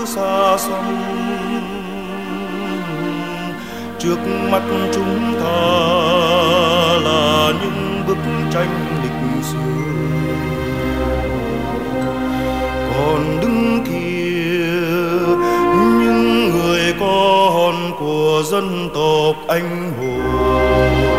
xa xăm. Trước mắt chúng ta là những bức tranh lịch sử, còn đứng kia những người con của dân tộc anh hùng.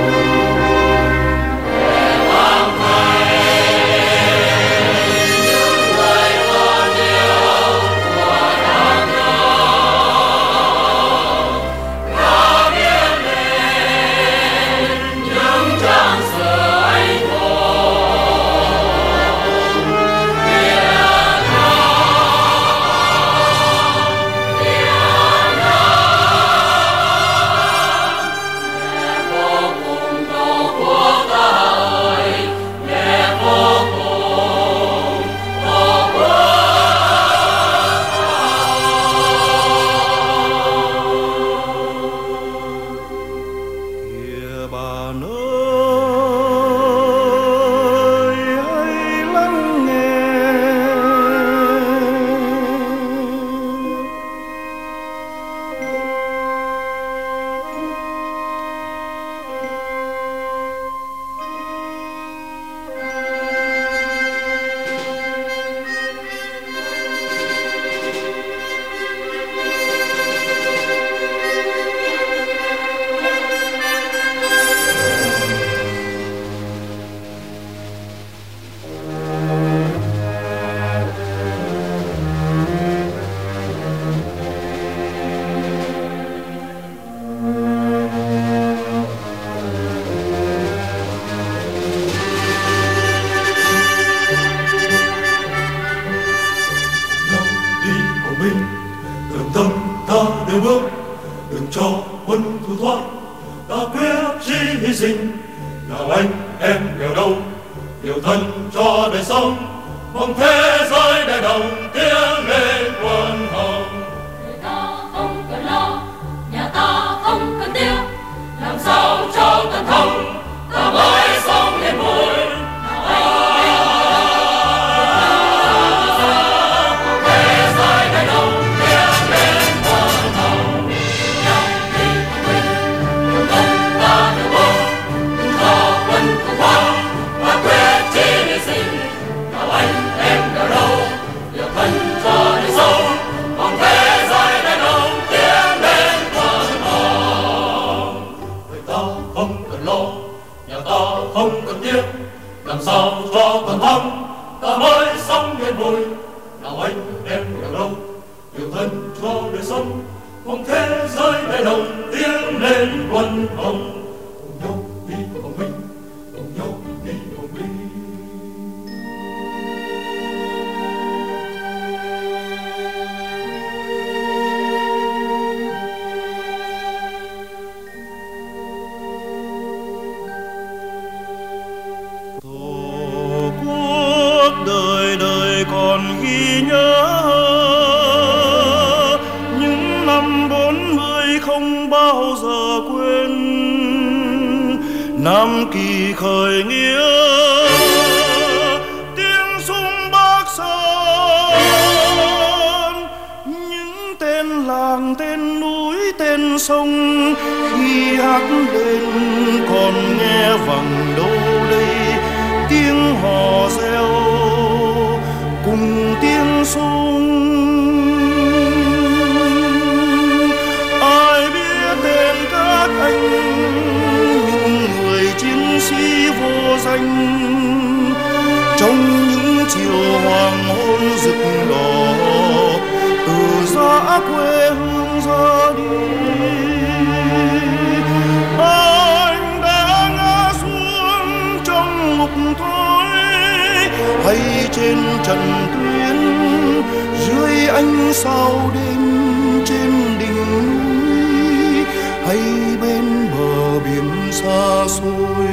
Đường tâm ta đều bước, đừng cho quân thù thoát, ta quyết chí hy sinh. Nào anh em nghèo đâu, điều thân cho đời sống, mong thế giới đại đồng tiếng lên quân hồng. Người ta không cần lo, nhà ta không cần tiêu, làm sao cho tận thông, ta mới sống lên vui. Không cần tiếc, làm sao cho toàn thắng, ta mới sống yên vui. Nào anh em nghèo đâu, điều thân cho đời sống, mong thế giới đại đồng tiếng lên quân hồng. Cùng nhau đi cùng mình, cùng nhau đi cùng mình. Đời đời còn ghi nhớ những năm 40 không bao giờ quên. Nam Kỳ khởi nghĩa, tiếng súng Bắc Sơn, những tên làng, tên núi, tên sông khi hát lên còn nghe vẳng đâu đây. Tiếng hò reo cùng tiếng súng, ai biết tên các anh, những người chiến sĩ vô danh, trong những chiều hoàng hôn rực đỏ từ giã quê hương ra đi. Anh đã ngã xuống trong ngục tối, hay trên trận tuyến dưới ánh sao đêm trên đỉnh núi, hay bên bờ biển xa xôi.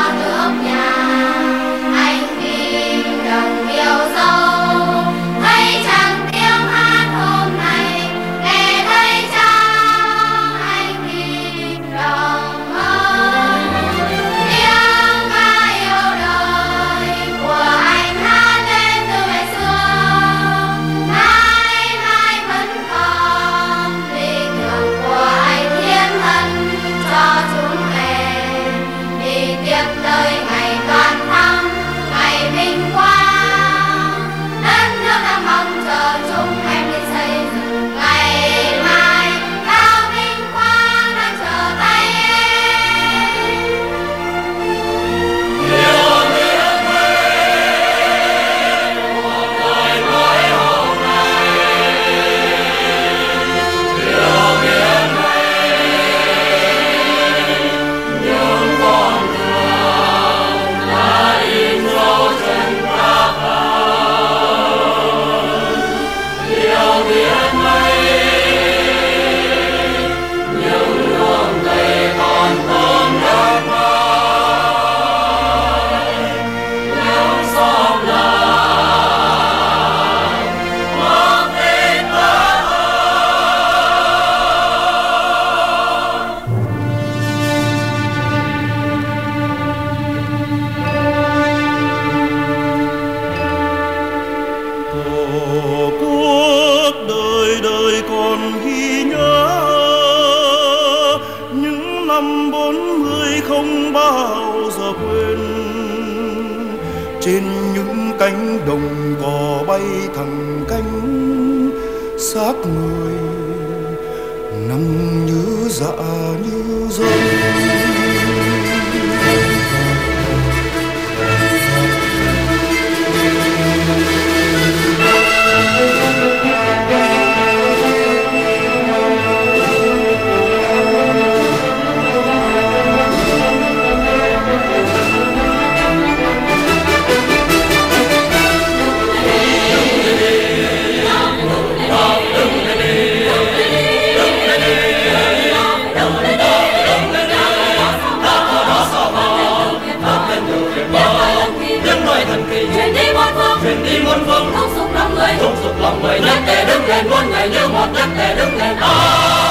Hãy cánh đồng cỏ bay thẳng cánh, xác người nằm như dạ như rơi. Truyền đi muôn phương, thúc giục lòng người, nhắc để đứng lên muôn ngày như một, nhắc để đứng lên.